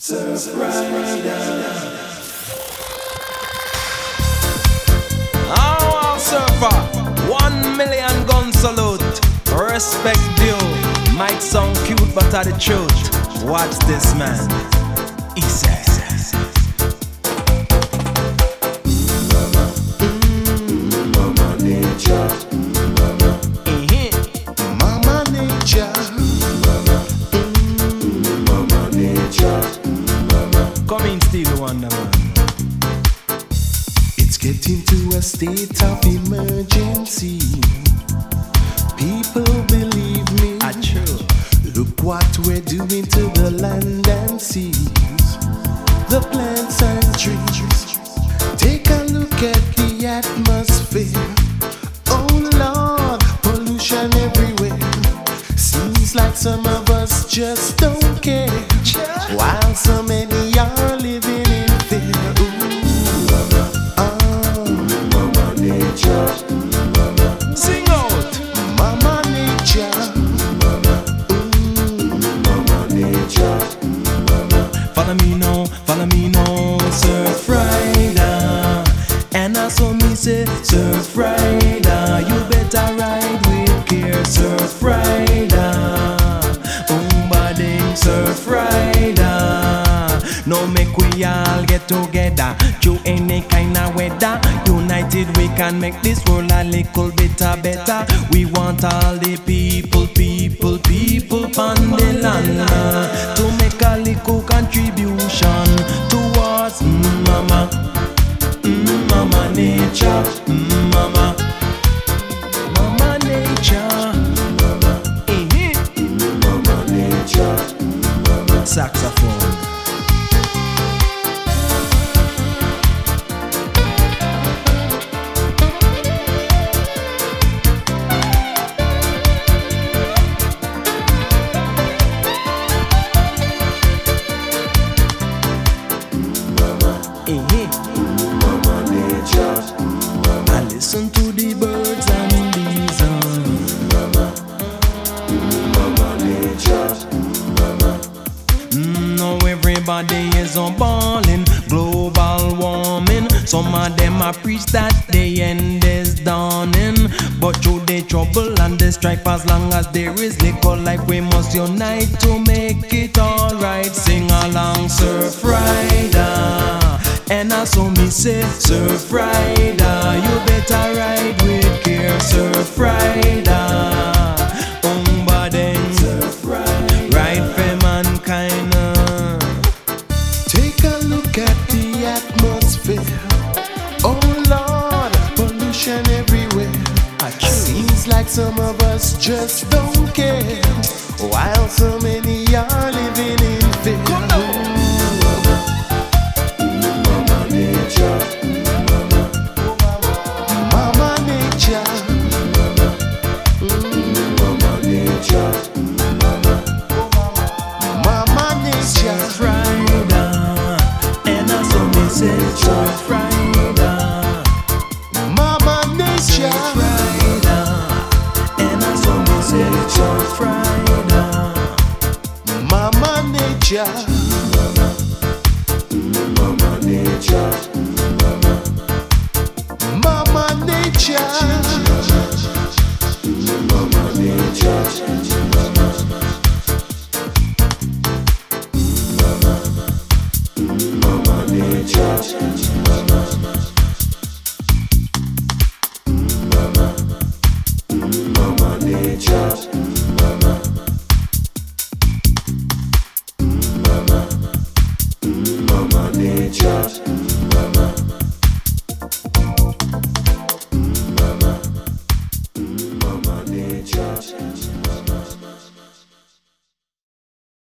Surf Rider. Our surfer, 1 million gun salute. Respect due. Might sound cute, but are the truth. Watch this, man. He says. Mama nature, mama nature, mama nature. Come in, Stevie Wonder Man. It's getting to a state of emergency. People believe me. True. Look what we're doing to the land and seas, the plants and trees. Take a look at the atmosphere. Oh Lord, pollution everywhere. Seems like some of us just don't care, while so many are living in fear. Mama nature, Sing out. mama nature, mama nature. Follow me now, Surf Rider. And I saw me say, Surf Rider, you better ride with care, Surf Rider. Boom-ba-ding, Surf Rider. Now make we all get together through any kind of weather. United we can make this world a little bit better. We want all the people on the land to make a little contribution towards mama nature, mama nature, Mama nature, saxophone. mama nature, I listen to the birds and bees. mama nature, Now everybody is on balling, global warming. Some of them a preach that the end is dawning, but through the trouble and the strife, as long as there is liquor life, we must unite to make it alright. Sing along, Surf Rider. And I saw me say, Surf Rider, you better ride with care, Surf Rider. Boom-ba-ding, Surf Rider. ride for mankind. Take a look at the atmosphere. Oh Lord, pollution everywhere. Seems like some of us just don't care, while so many are living in fear. Mama nature, mama nature, mama nature, mama nature. Surf Rider. And I saw me say, Surf Rider. Mama nature, Surf Rider. And I saw me say, Surf Rider. mama nature, mama nature.